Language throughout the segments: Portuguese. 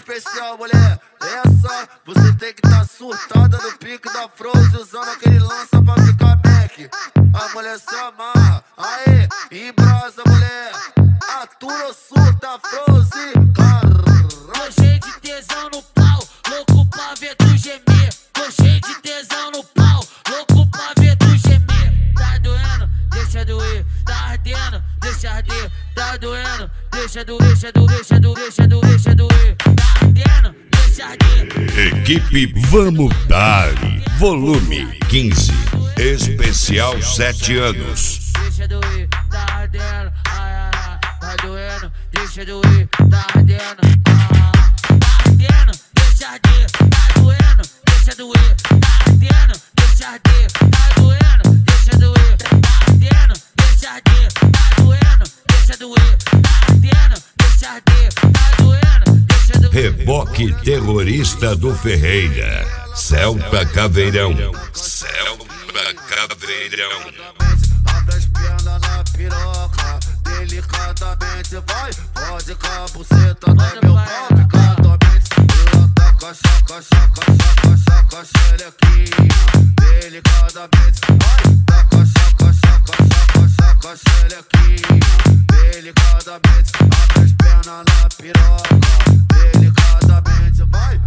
especial, mulher. Essa, você tem que tá surtada no pique da Frozen, usando aquele lança pra ficar back. A mulher se amarra, aê, embrasa, mulher. Atura, surta, Frozen, Tô cheio de tesão no pau, louco pra ver tu gemer. Tô cheio de tesão no pau, louco pra ver tu gemer. Tá doendo? Deixa doer. Tá ardendo? Deixa arder. Tá doendo? Deixa doer, deixa doer, deixa doer, deixa doer, deixa doer. Tá ardendo? Deixa arder. Equipe Vamos Dar Volume 15, especial 7 anos. Deixa doer, tá ardendo, ai, ai, tá doendo, deixa doer, tá ardendo, tá ardendo, deixa arder, tá doendo, deixa doer, tá ardendo, deixa arder, tá doendo, deixa doer, tá ardendo, deixa arder, tá doendo, deixa doer, tá ardendo, deixa arder, tá doendo, deixa doer. Reboque terrorista do Ferreira, Celta Caveirão, Celta Caveirão. Abre as pernas na piroca, delicadamente vai. Pode com a buceta no meu pau, delicadamente. Ela tá com a chaca, xerequinha. Delicadamente vai. Tá com a chaca, xerequinha. Delicadamente, abre as pernas na piroca, delicadamente vai.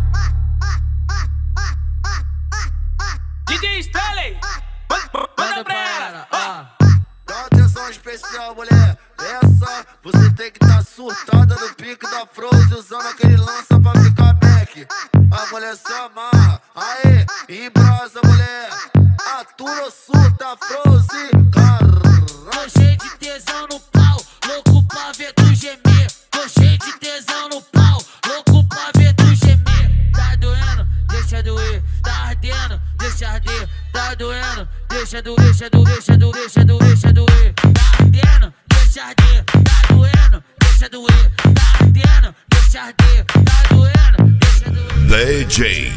DJ Stanley, manda pra ela. Dá atenção especial, mulher. Essa, você tem que tá surtada no pique da Frozen, usando aquele lança pra ficar back. A mulher se amarra, aê, embrasa, mulher. Atura, surta, Frozen, Tô cheio de tesão no pau, louco pra ver tu gemer. Tô cheio de tesão no pau, louco pra ver tu gemer. Tá doendo? Deixa doer. Tá ardendo? Deixa arder. Tá doendo? Deixa doer, deixa doer, deixa doer, deixa doer, deixa doer. Tá ardendo? Deixa arder. Tá doendo? Deixa doer. Tá ardendo? Deixa arder. Tá doendo? Deixa doer. DJ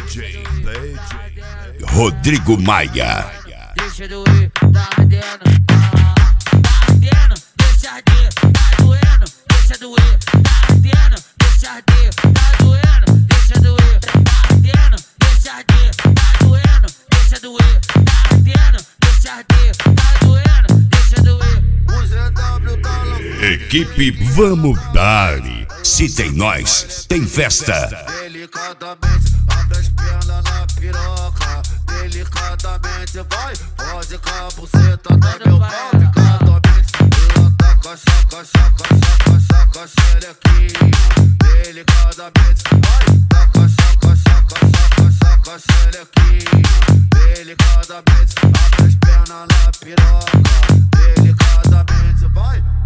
Rodrigo Maia. Deixa doer, tá ardendo, tá ardendo, deixa arder, tá doendo, deixa doer, tá ardendo, deixa arder, tá doendo, deixa doer, tá ardendo, deixa arder, tá doendo, deixa doer, tá ardendo, deixa arder, tá doendo, deixa doer. o GW tá lançando. Equipe Vamos Dar. Se tem nós, tem festa. Delicadamente, abre as pernas na piroca, delicadamente vai. Pode com a buceta no meu pau, delicadamente. Ela tá com a chaca, xerequinha. Delicadamente vai. Tá com a chaca, xerequinha. Delicadamente, abre as pernas na piroca, delicadamente vai.